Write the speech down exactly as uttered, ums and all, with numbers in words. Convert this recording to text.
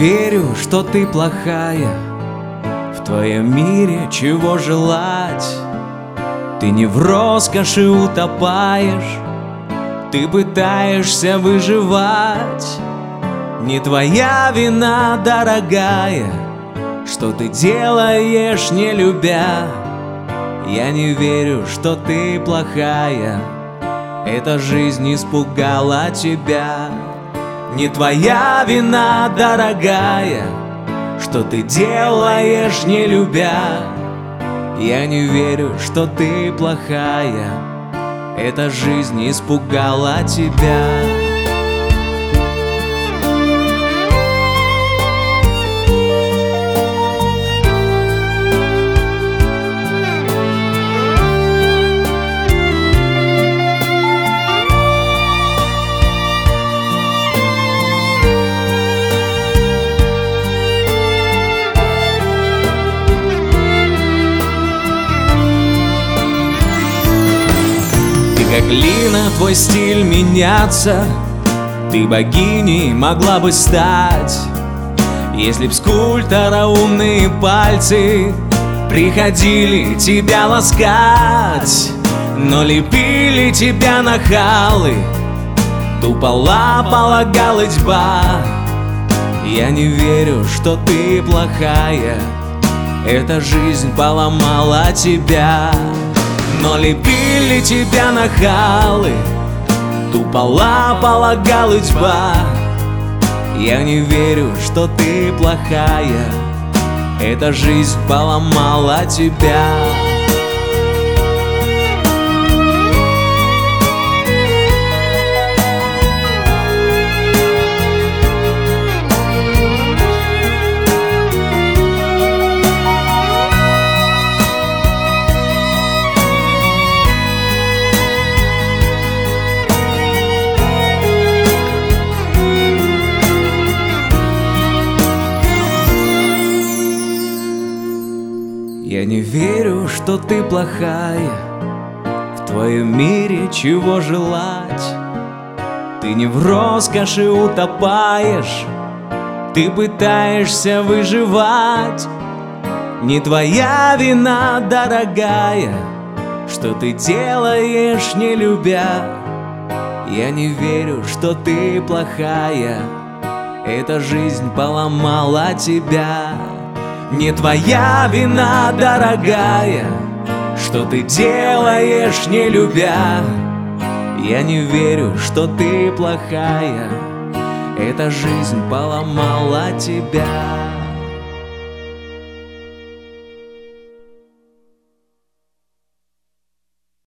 верю, что ты плохая. В твоем мире чего желать? Ты не в роскоши утопаешь, ты пытаешься выживать. Не твоя вина, дорогая, что ты делаешь, не любя. Я не верю, что ты плохая, эта жизнь испугала тебя. Не твоя вина, дорогая, что ты делаешь, не любя. Я не верю, что ты плохая, эта жизнь испугала тебя. Как глина, твой стиль меняться, ты богиней могла бы стать, если б скульптора умные пальцы приходили тебя ласкать. Но лепили тебя нахалы, тупо лапала голытьба. Я не верю, что ты плохая, эта жизнь поломала тебя. Но лепили тебя нахалы, тупо лапала голытьба. Я не верю, что ты плохая, эта жизнь поломала тебя. Я не верю, что ты плохая, в твоем мире чего желать? Ты не в роскоши утопаешь, ты пытаешься выживать. Не твоя вина, дорогая, что ты делаешь, не любя. Я не верю, что ты плохая, эта жизнь поломала тебя. Не твоя вина, дорогая, что ты делаешь, не любя. Я не верю, что ты плохая, эта жизнь поломала тебя.